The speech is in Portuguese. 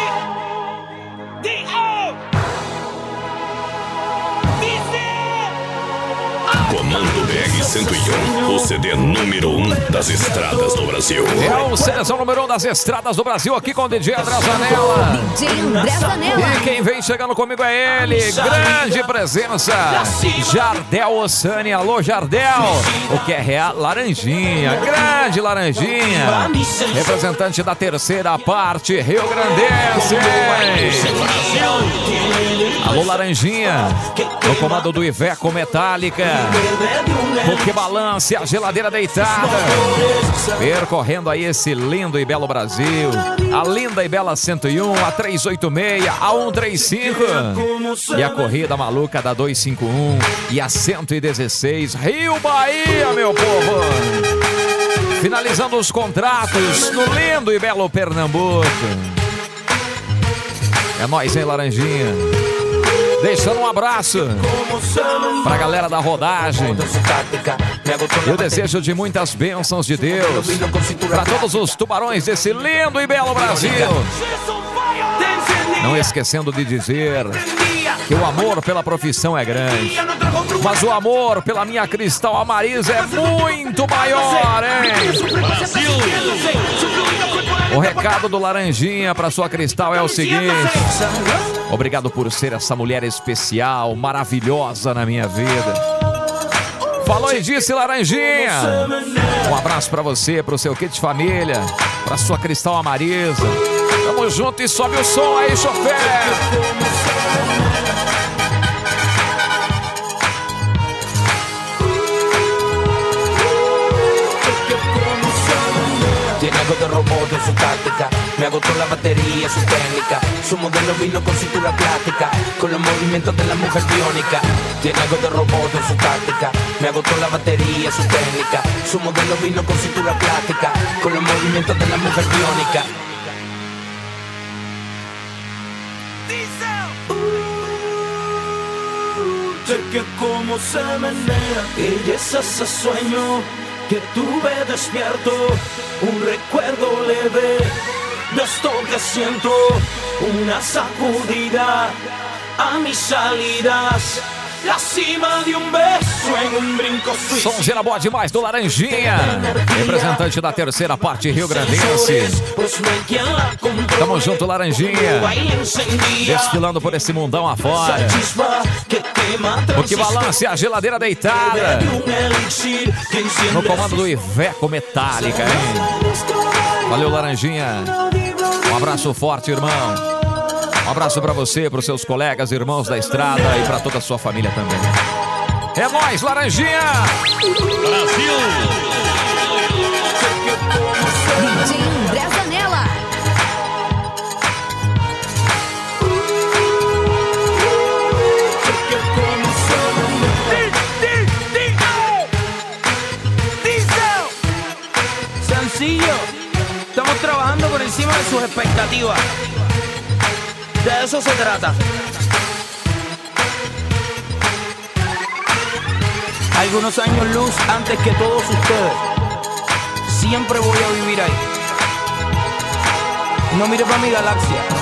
Comando BR-101, o CD número 1 das estradas do Brasil. É o seleção número 1 das estradas do Brasil, aqui com o DJ André Zanella. DJ André Zanella. E quem vem chegando comigo é ele, grande presença, Jardel Ossani. Alô, Jardel, o que é real? Laranjinha, grande Laranjinha, representante da terceira parte rio-grandense. Alô, Laranjinha, no comando do Iveco Metálica, o que balance a geladeira deitada, percorrendo aí esse lindo e belo Brasil, a linda e bela 101, a 386, a 135 e a corrida maluca da 251 e a 116, Rio Bahia, meu povo, finalizando os contratos no lindo e belo Pernambuco. É nóis, hein, Laranjinha? Deixando um abraço pra galera da rodagem. Eu desejo de muitas bênçãos de Deus pra todos os tubarões desse lindo e belo Brasil. Não esquecendo de dizer que o amor pela profissão é grande, mas o amor pela minha Cristal Amariza é muito maior, hein? O recado do Laranjinha pra sua Cristal é o seguinte: obrigado por ser essa mulher especial, maravilhosa na minha vida. Falou e disse, Laranjinha. Um abraço pra você, pro seu kit família, pra sua Cristal Amariza. Tamo junto e sobe o som aí, chofer. Tiene algo de robot en su táctica, me agotó la batería, su técnica. Su modelo vino con cintura plástica, con los movimientos de la mujer biónica. Tiene algo de robot en su táctica, me agotó la batería, su técnica. Su modelo vino con cintura plástica, con los movimientos de la mujer biónica. Sé que como se menea, ella es ese sueño que tuve despierto, un recuerdo leve de esto que siento, una sacudida a mis salidas, la cima de um beso em um brinco suicida. Sonzeira boa demais do Laranjinha, representante da terceira parte rio-grandense. Tamo junto, Laranjinha, desfilando por esse mundão afora. O que balance a geladeira deitada, no comando do Iveco Metálica, hein? Valeu, Laranjinha. Um abraço forte, irmão. Um abraço pra você, pros seus colegas, irmãos da estrada e pra toda a sua família também. É nóis, Laranjinha! Brasil! DJ André Zanella. Sencillo, estamos trabajando por encima de sus expectativas. De eso se trata. Algunos años luz antes que todos ustedes. Siempre voy a vivir ahí. No mire para mi galaxia.